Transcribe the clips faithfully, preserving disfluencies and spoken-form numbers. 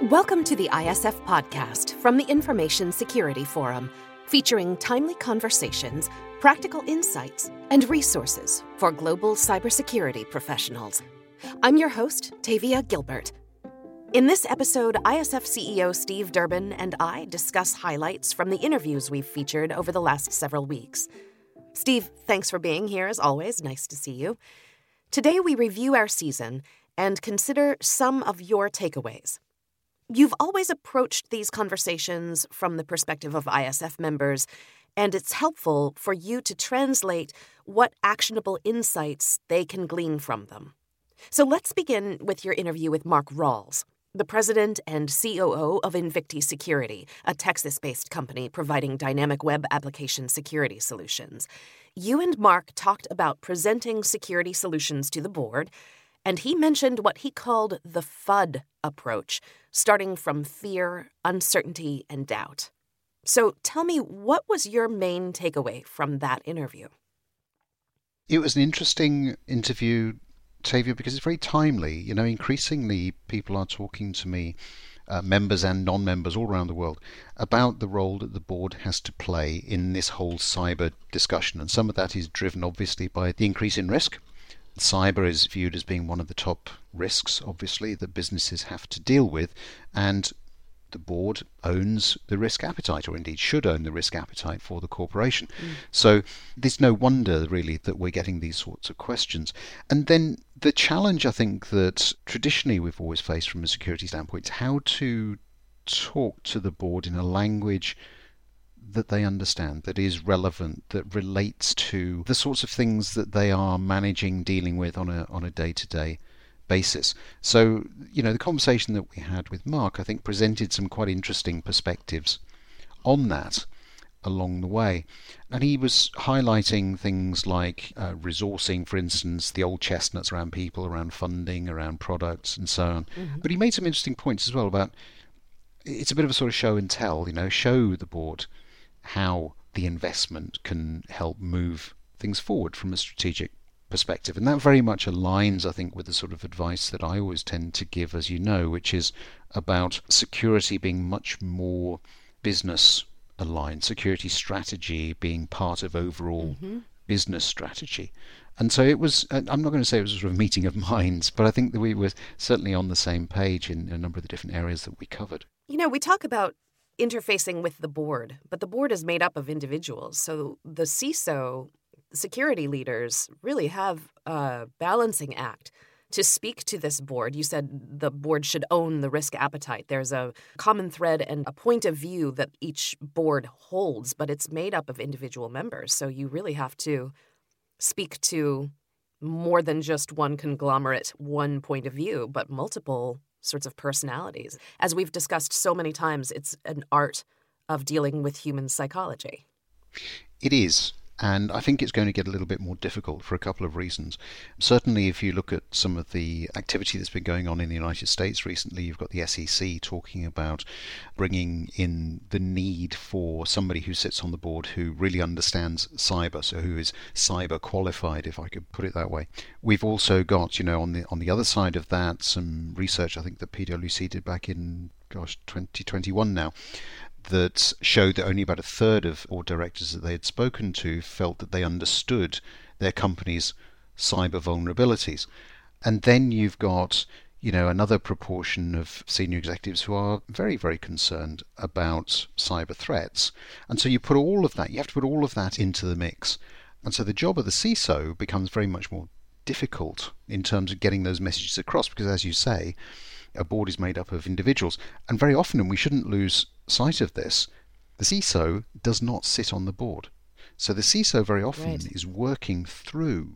Welcome to the I S F podcast from the Information Security Forum, featuring timely conversations, practical insights, and resources for global cybersecurity professionals. I'm your host, Tavia Gilbert. In this episode, I S F C E O Steve Durbin and I discuss highlights from the interviews we've featured over the last several weeks. Steve, thanks for being here, as always. Nice to see you. Today, we review our season and consider some of your takeaways. You've always approached these conversations from the perspective of I S F members, and it's helpful for you to translate what actionable insights they can glean from them. So let's begin with your interview with Mark Rawls, the president and C O O of Invicti Security, a Texas-based company providing dynamic web application security solutions. You and Mark talked about presenting security solutions to the board, and he mentioned what he called the FUD approach, starting from fear, uncertainty, and doubt. So tell me, what was your main takeaway from that interview? It was an interesting interview, Tavia, because it's very timely. You know, increasingly people are talking to me, uh, members and non-members all around the world, about the role that the board has to play in this whole cyber discussion. And some of that is driven, obviously, by the increase in risk. Cyber is viewed as being one of the top risks, obviously, that businesses have to deal with, and the board owns the risk appetite, or indeed should own the risk appetite for the corporation. Mm. So there's no wonder, really, that we're getting these sorts of questions. And then the challenge, I think, that traditionally we've always faced from a security standpoint is how to talk to the board in a language that they understand, that is relevant, that relates to the sorts of things that they are managing, dealing with on a on a day-to-day basis. So, you know, the conversation that we had with Mark, I think, presented some quite interesting perspectives on that along the way. And he was highlighting things like uh, resourcing, for instance, the old chestnuts around people, around funding, around products, and so on. Mm-hmm. But he made some interesting points as well about, it's a bit of a sort of show and tell, you know, show the board how the investment can help move things forward from a strategic perspective. And that very much aligns, I think, with the sort of advice that I always tend to give, as you know, which is about security being much more business aligned, security strategy being part of overall mm-hmm. business strategy. And so it was, I'm not going to say it was a sort of meeting of minds, but I think that we were certainly on the same page in a number of the different areas that we covered. You know, we talk about interfacing with the board, but the board is made up of individuals. So the C I S O, security leaders, really have a balancing act to speak to this board. You said the board should own the risk appetite. There's a common thread and a point of view that each board holds, but it's made up of individual members. So you really have to speak to more than just one conglomerate, one point of view, but multiple sorts of personalities. As we've discussed so many times, it's an art of dealing with human psychology. It is. And I think it's going to get a little bit more difficult for a couple of reasons. Certainly, if you look at some of the activity that's been going on in the United States recently, you've got the S E C talking about bringing in the need for somebody who sits on the board who really understands cyber, so who is cyber qualified, if I could put it that way. We've also got, you know, on the on the other side of that, some research I think that P W C did back in, gosh, twenty twenty-one now, that showed that only about a third of board directors that they had spoken to felt that they understood their company's cyber vulnerabilities. And then you've got, you know, another proportion of senior executives who are very, very concerned about cyber threats. And so you put all of that, you have to put all of that into the mix. And so the job of the C I S O becomes very much more difficult in terms of getting those messages across, because, as you say, a board is made up of individuals. And very often, and we shouldn't lose sight of this, the C I S O does not sit on the board. So the C I S O very often right. is working through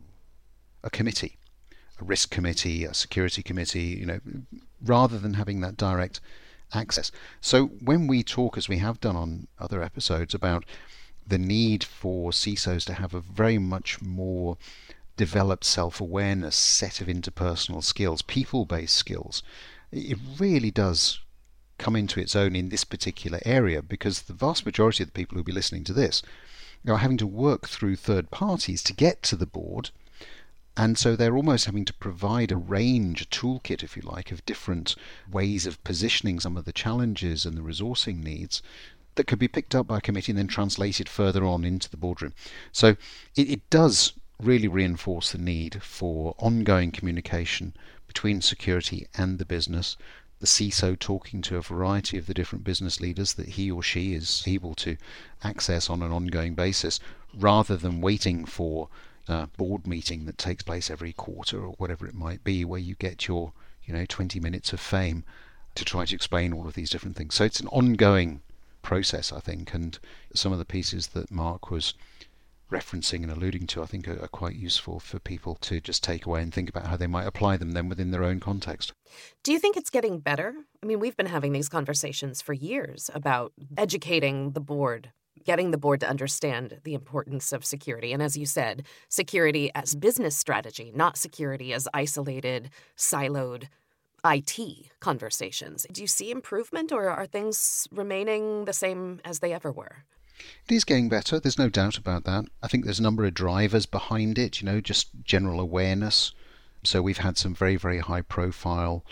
a committee, a risk committee, a security committee, you know, rather than having that direct access. So when we talk, as we have done on other episodes, about the need for C I S Os to have a very much more developed self-awareness, set of interpersonal skills, people-based skills, it really does come into its own in this particular area, because the vast majority of the people who will be listening to this are having to work through third parties to get to the board, And so they're almost having to provide a range, a toolkit, if you like, of different ways of positioning some of the challenges and the resourcing needs that could be picked up by a committee and then translated further on into the boardroom. So it, it does really reinforce the need for ongoing communication between security and the business, the C I S O talking to a variety of the different business leaders that he or she is able to access on an ongoing basis, rather than waiting for a board meeting that takes place every quarter or whatever it might be, where you get your, you know, twenty minutes of fame to try to explain all of these different things. So it's an ongoing process, I think, and some of the pieces that Mark was referencing and alluding to, I think, are, are quite useful for people to just take away and think about how they might apply them then within their own context. Do you think it's getting better? I mean, we've been having these conversations for years about educating the board, getting the board to understand the importance of security. And as you said, security as business strategy, not security as isolated, siloed I T conversations. Do you see improvement, or are things remaining the same as they ever were? It is getting better. There's no doubt about that. I think there's a number of drivers behind it, you know, just general awareness. So we've had some very, very high profile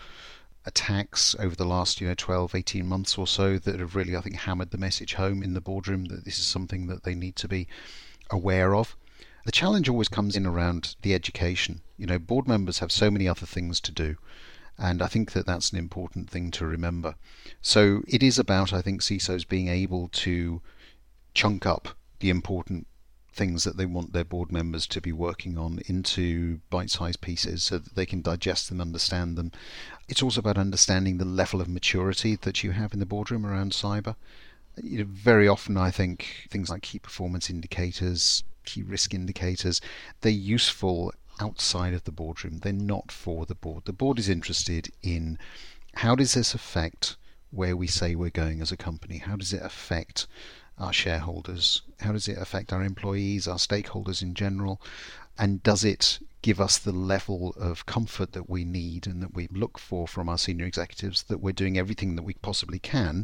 attacks over the last, you know, twelve, eighteen months or so that have really, I think, hammered the message home in the boardroom that this is something that they need to be aware of. The challenge always comes in around the education. You know, board members have so many other things to do. And I think that that's an important thing to remember. So it is about, I think, C I S Os being able to chunk up the important things that they want their board members to be working on into bite-sized pieces so that they can digest them, understand them. It's also about understanding the level of maturity that you have in the boardroom around cyber. You know, very often, I think, things like key performance indicators, key risk indicators, they're useful outside of the boardroom. They're not for the board. The board is interested in how does this affect where we say we're going as a company? How does it affect our shareholders? How does it affect our employees, our stakeholders in general? And does it give us the level of comfort that we need and that we look for from our senior executives, that we're doing everything that we possibly can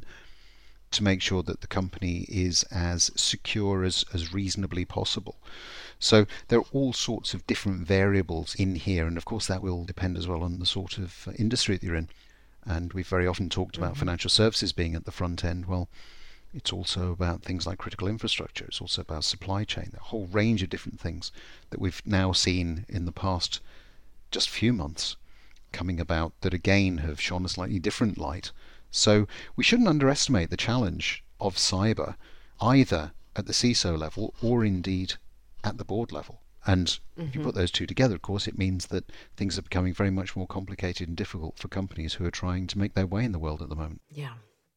to make sure that the company is as secure as, as reasonably possible? So there are all sorts of different variables in here, and of course that will depend as well on the sort of industry that you're in. And we've very often talked about mm-hmm. financial services being at the front end. Well, it's also about things like critical infrastructure. It's also about supply chain, a whole range of different things that we've now seen in the past just few months coming about that again have shone a slightly different light. So we shouldn't underestimate the challenge of cyber, either at the C I S O level or indeed at the board level. And mm-hmm. if you put those two together, of course, it means that things are becoming very much more complicated and difficult for companies who are trying to make their way in the world at the moment. Yeah.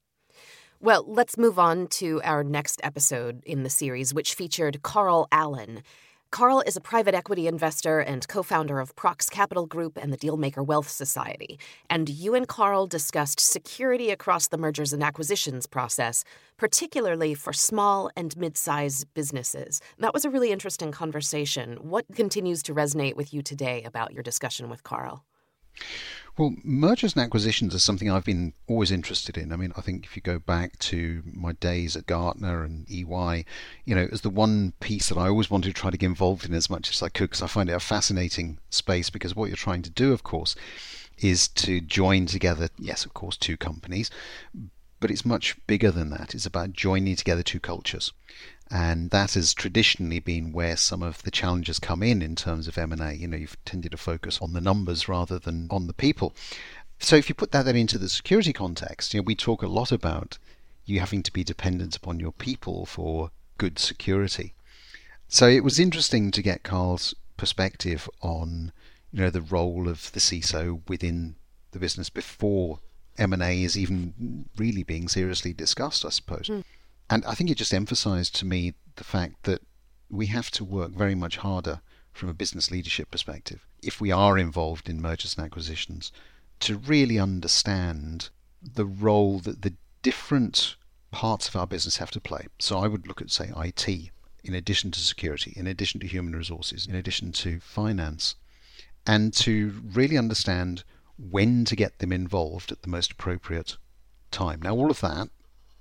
Well, let's move on to our next episode in the series, which featured Carl Allen. Carl is a private equity investor and co-founder of Prox Capital Group and the Dealmaker Wealth Society. And you and Carl discussed security across the mergers and acquisitions process, particularly for small and mid-sized businesses. That was a really interesting conversation. What continues to resonate with you today about your discussion with Carl? Well, mergers and acquisitions is something I've been always interested in. I mean, I think if you go back to my days at Gartner and E Y, you know, it was the one piece that I always wanted to try to get involved in as much as I could, because I find it a fascinating space, because what you're trying to do, of course, is to join together, yes, of course, two companies, but it's much bigger than that. It's about joining together two cultures. And that has traditionally been where some of the challenges come in in terms of M and A. You know, you've tended to focus on the numbers rather than on the people. So if you put that then into the security context, you know, we talk a lot about you having to be dependent upon your people for good security. So it was interesting to get Carl's perspective on, you know, the role of the C I S O within the business before M and A is even really being seriously discussed, I suppose. Mm. And I think it just emphasized to me the fact that we have to work very much harder from a business leadership perspective, if we are involved in mergers and acquisitions, to really understand the role that the different parts of our business have to play. So I would look at, say, I T, in addition to security, in addition to human resources, in addition to finance, and to really understand when to get them involved at the most appropriate time. Now, all of that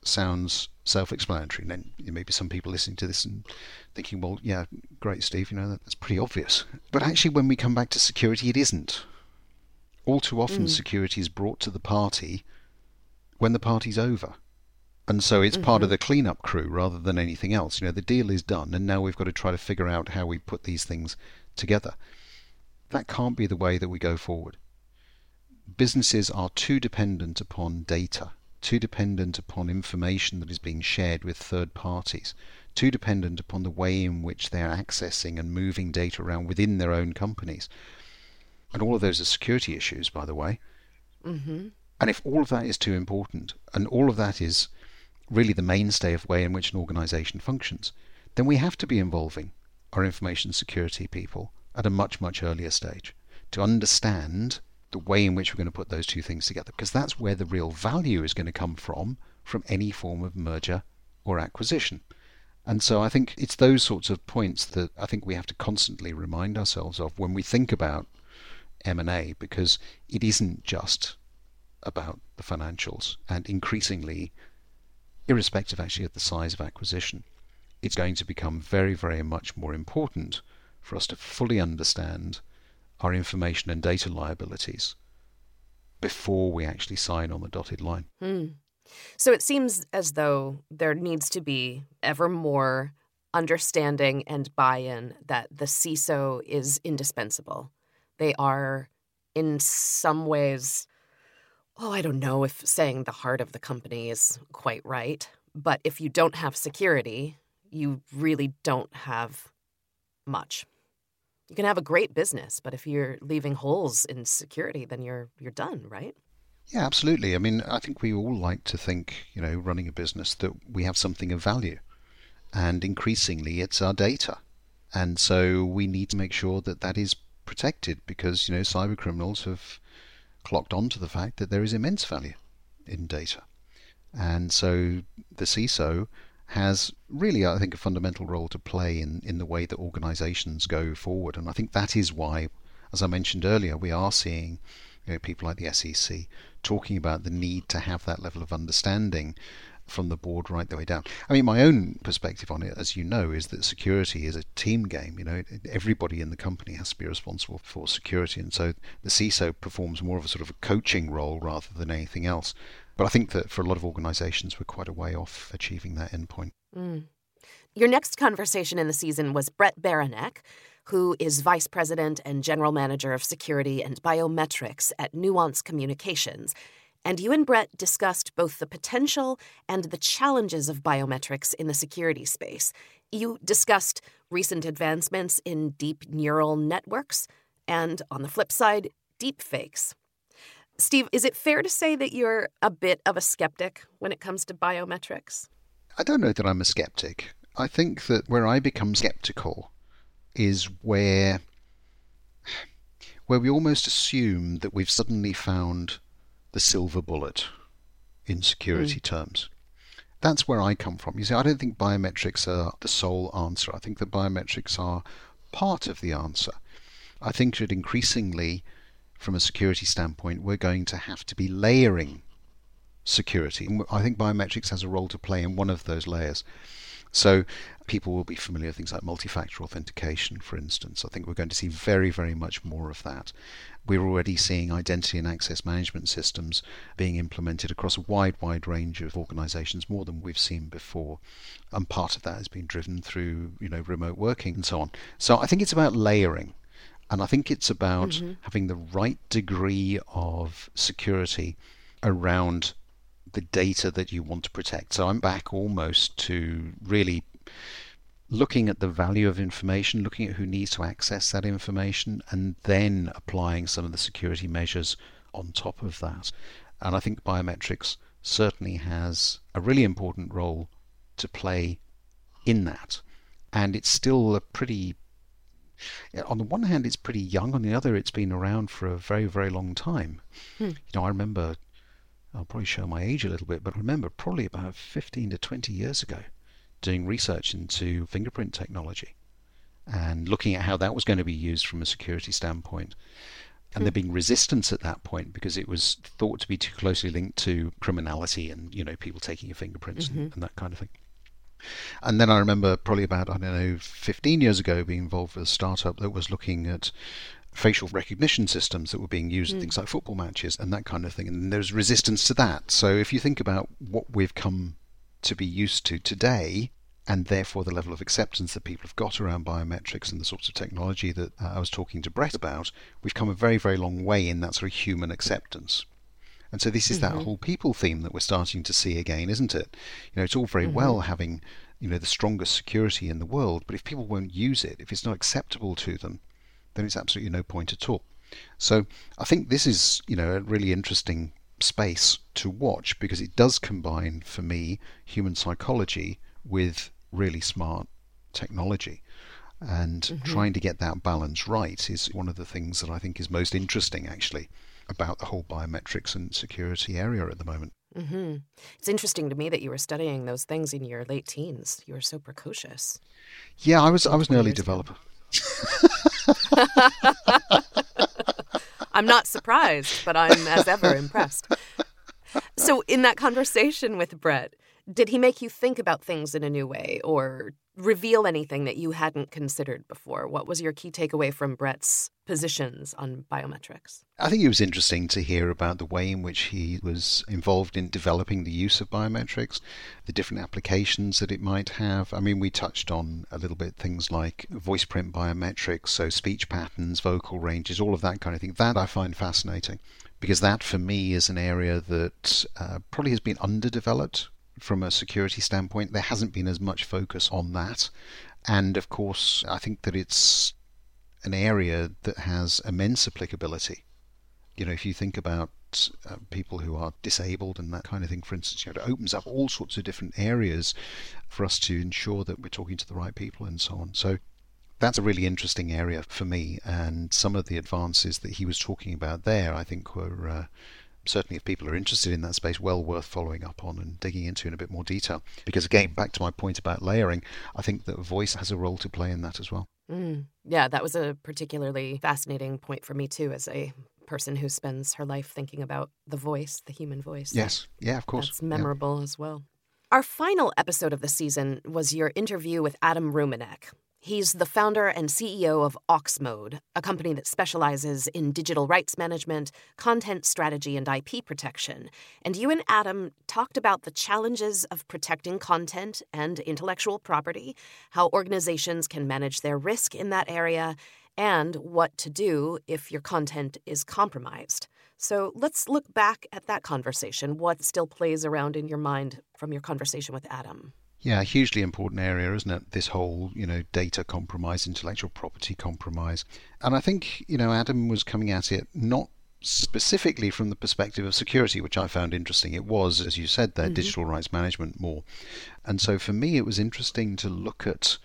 sounds self-explanatory. And then there may be some people listening to this and thinking, well, yeah, great, Steve, you know, that's pretty obvious. But actually, when we come back to security, it isn't. All too often, mm. security is brought to the party when the party's over. And so it's mm-hmm. part of the cleanup crew rather than anything else. You know, the deal is done, and now we've got to try to figure out how we put these things together. That can't be the way that we go forward. Businesses are too dependent upon data, too dependent upon information that is being shared with third parties, too dependent upon the way in which they're accessing and moving data around within their own companies. And all of those are security issues, by the way. Mm-hmm. And if all of that is too important, and all of that is really the mainstay of the way in which an organization functions, then we have to be involving our information security people at a much, much earlier stage to understand the way in which we're going to put those two things together, because that's where the real value is going to come from, from any form of merger or acquisition. And so I think it's those sorts of points that I think we have to constantly remind ourselves of when we think about M and A, because it isn't just about the financials, and increasingly, irrespective actually of the size of acquisition, it's going to become very, very much more important for us to fully understand our information and data liabilities before we actually sign on the dotted line. Hmm. So it seems as though there needs to be ever more understanding and buy-in that the C I S O is indispensable. They are, in some ways, oh, I don't know if saying the heart of the company is quite right, but if you don't have security, you really don't have much. You can have a great business, but if you're leaving holes in security, then you're you're done, right? Yeah, absolutely. I mean, I think we all like to think, you know, running a business, that we have something of value. And increasingly, it's our data. And so we need to make sure that that is protected, because, you know, cyber criminals have clocked on to the fact that there is immense value in data. And so the C I S O has really, I think, a fundamental role to play in, in the way that organizations go forward. And I think that is why, as I mentioned earlier, we are seeing, you know, people like the S E C talking about the need to have that level of understanding from the board right the way down. I mean, my own perspective on it, as you know, is that security is a team game. You know, everybody in the company has to be responsible for security, and so the C I S O performs more of a sort of a coaching role rather than anything else. But I think that for a lot of organizations, we're quite a way off achieving that endpoint. Mm. Your next conversation in the season was Brett Baranek, who is Vice President and General Manager of Security and Biometrics at Nuance Communications. And you and Brett discussed both the potential and the challenges of biometrics in the security space. You discussed recent advancements in deep neural networks and, on the flip side, deep fakes. Steve, is it fair to say that you're a bit of a skeptic when it comes to biometrics? I don't know that I'm a skeptic. I think that where I become skeptical is where, where we almost assume that we've suddenly found the silver bullet in security mm. terms. That's where I come from. You see, I don't think biometrics are the sole answer. I think that biometrics are part of the answer. I think that increasingly, from a security standpoint, we're going to have to be layering security. And I think biometrics has a role to play in one of those layers. So people will be familiar with things like multi-factor authentication, for instance. I think we're going to see very, very much more of that. We're already seeing identity and access management systems being implemented across a wide, wide range of organizations, more than we've seen before. And part of that has been driven through, you know, remote working and so on. So I think it's about layering. And I think it's about mm-hmm. having the right degree of security around the data that you want to protect. So I'm back almost to really looking at the value of information, looking at who needs to access that information, and then applying some of the security measures on top of that. And I think biometrics certainly has a really important role to play in that. And it's still a pretty... On the one hand, it's pretty young. On the other, it's been around for a very, very long time. Hmm. You know, I remember, I'll probably show my age a little bit, but I remember probably about fifteen to twenty years ago doing research into fingerprint technology and looking at how that was going to be used from a security standpoint. And there being resistance at that point because it was thought to be too closely linked to criminality and, you know, people taking your fingerprints mm-hmm. and, and that kind of thing. And then I remember probably about, I don't know, fifteen years ago being involved with a startup that was looking at facial recognition systems that were being used mm. in things like football matches and that kind of thing. And there's resistance to that. So if you think about what we've come to be used to today, and therefore the level of acceptance that people have got around biometrics and the sorts of technology that uh, I was talking to Brett about, we've come a very, very long way in that sort of human acceptance. And so this is mm-hmm. that whole people theme that we're starting to see again, isn't it? You know, it's all very mm-hmm. well having, you know, the strongest security in the world, but if people won't use it, if it's not acceptable to them, then it's absolutely no point at all. So I think this is, you know, a really interesting space to watch because it does combine, for me, human psychology with really smart technology. And mm-hmm. trying to get that balance right is one of the things that I think is most interesting, actually, about the whole biometrics and security area at the moment. Mm-hmm. It's interesting to me that you were studying those things in your late teens. You were so precocious. Yeah, I was I was an early developer. I'm not surprised, but I'm as ever impressed. So in that conversation with Brett, did he make you think about things in a new way or reveal anything that you hadn't considered before? What was your key takeaway from Brett's positions on biometrics? I think it was interesting to hear about the way in which he was involved in developing the use of biometrics, the different applications that it might have. I mean, we touched on a little bit things like voice print biometrics, so speech patterns, vocal ranges, all of that kind of thing. That I find fascinating because that for me is an area that uh, probably has been underdeveloped from a security standpoint. There hasn't been as much focus on that. And of course, I think that it's an area that has immense applicability. You know, if you think about uh, people who are disabled and that kind of thing, for instance, you know, it opens up all sorts of different areas for us to ensure that we're talking to the right people and so on. So that's a really interesting area for me. And some of the advances that he was talking about there, I think were uh, certainly, if people are interested in that space, well worth following up on and digging into in a bit more detail. Because again, back to my point about layering, I think that voice has a role to play in that as well. Mm. Yeah, that was a particularly fascinating point for me too, as a person who spends her life thinking about the voice, the human voice. Yes, yeah, of course. That's memorable yeah. as well. Our final episode of the season was your interview with Adam Ruminek. He's the founder and C E O of Oxmode, a company that specializes in digital rights management, content strategy, and I P protection. And you and Adam talked about the challenges of protecting content and intellectual property, how organizations can manage their risk in that area, and what to do if your content is compromised. So let's look back at that conversation. What still plays around in your mind from your conversation with Adam? Yeah, a hugely important area, isn't it? This whole, you know, data compromise, intellectual property compromise. And I think, you know, Adam was coming at it not specifically from the perspective of security, which I found interesting. It was, as you said there, mm-hmm. digital rights management more. And so for me, it was interesting to look at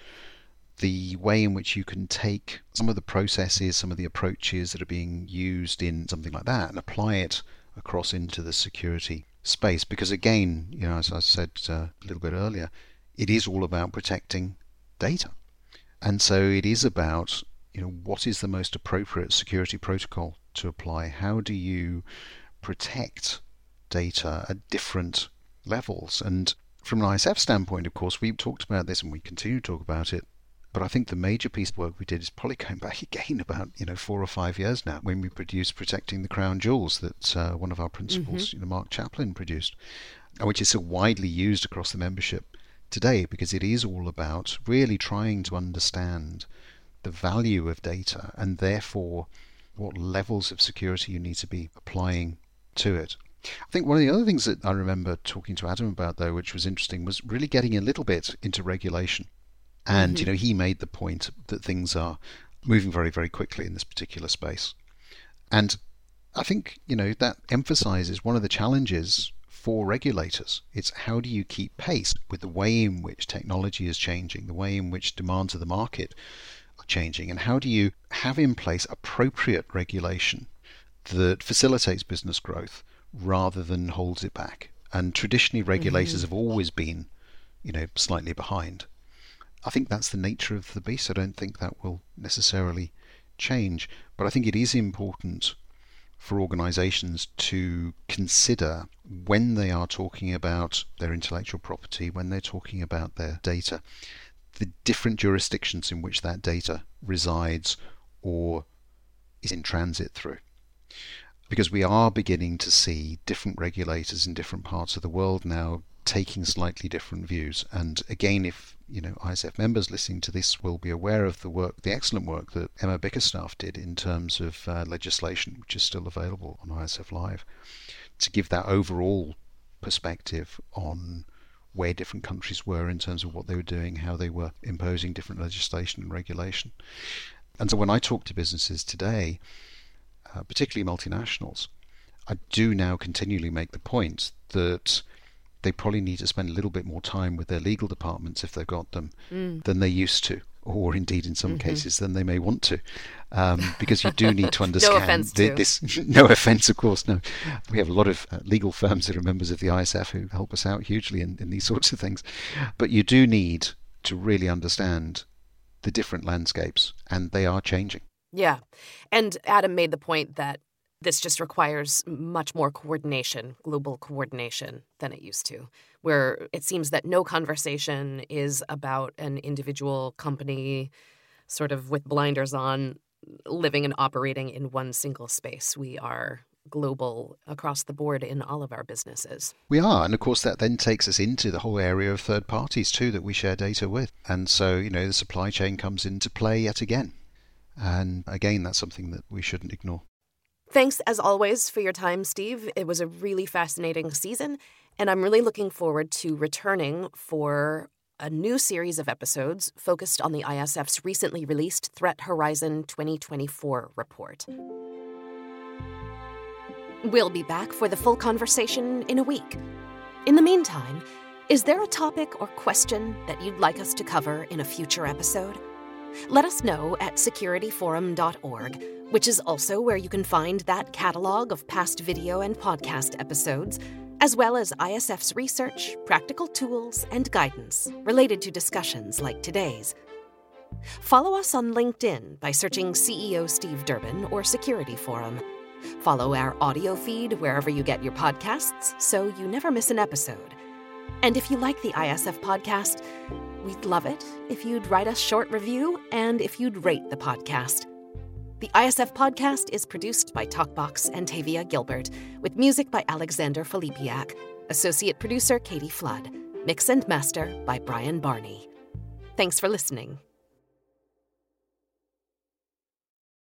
the way in which you can take some of the processes, some of the approaches that are being used in something like that and apply it across into the security space. Because again, you know, as I said uh, a little bit earlier, it is all about protecting data. And so it is about, you know, what is the most appropriate security protocol to apply? How do you protect data at different levels? And from an I S F standpoint, of course, we talked about this and we continue to talk about it. But I think the major piece of work we did is probably going back again about, you know, four or five years now when we produced Protecting the Crown Jewels that uh, one of our principals, mm-hmm. you know, Mark Chaplin, produced, and which is so widely used across the membership today because it is all about really trying to understand the value of data and therefore what levels of security you need to be applying to it. I think one of the other things that I remember talking to Adam about, though, which was interesting, was really getting a little bit into regulation. And, mm-hmm. you know, he made the point that things are moving very, very quickly in this particular space. And I think, you know, that emphasizes one of the challenges for regulators. It's how do you keep pace with the way in which technology is changing, the way in which demands of the market are changing, and how do you have in place appropriate regulation that facilitates business growth rather than holds it back. And traditionally, regulators mm-hmm. have always been, you know, slightly behind. I think that's the nature of the beast. I don't think that will necessarily change. But I think it is important for organizations to consider when they are talking about their intellectual property, when they're talking about their data, the different jurisdictions in which that data resides or is in transit through. Because we are beginning to see different regulators in different parts of the world now taking slightly different views. And again, if you know I S F members listening to this will be aware of the work, the excellent work that Emma Bickerstaff did in terms of uh, legislation, which is still available on I S F Live, to give that overall perspective on where different countries were in terms of what they were doing, how they were imposing different legislation and regulation. And so when I talk to businesses today, uh, particularly multinationals, I do now continually make the point that they probably need to spend a little bit more time with their legal departments, if they've got them, mm. than they used to, or indeed in some mm-hmm. cases than they may want to, um, because you do need to understand. No offense the, to. this. No offense, of course. No, we have a lot of uh, legal firms that are members of the I S F who help us out hugely in, in these sorts of things, but you do need to really understand the different landscapes, and they are changing. Yeah, and Adam made the point that this just requires much more coordination, global coordination, than it used to, where it seems that no conversation is about an individual company sort of with blinders on, living and operating in one single space. We are global across the board in all of our businesses. We are, and of course that then takes us into the whole area of third parties too that we share data with. And so, you know, the supply chain comes into play yet again. And again, that's something that we shouldn't ignore. Thanks, as always, for your time, Steve. It was a really fascinating season, and I'm really looking forward to returning for a new series of episodes focused on the I S F's recently released Threat Horizon twenty twenty-four report. We'll be back for the full conversation in a week. In the meantime, is there a topic or question that you'd like us to cover in a future episode? Let us know at security forum dot org, which is also where you can find that catalog of past video and podcast episodes, as well as I S F's research, practical tools, and guidance related to discussions like today's. Follow us on LinkedIn by searching C E O Steve Durbin or Security Forum. Follow our audio feed wherever you get your podcasts so you never miss an episode. And if you like the I S F podcast, we'd love it if you'd write us a short review and if you'd rate the podcast. The I S F podcast is produced by Talkbox and Tavia Gilbert, with music by Alexander Filipiak, associate producer Katie Flood, mix and master by Brian Barney. Thanks for listening.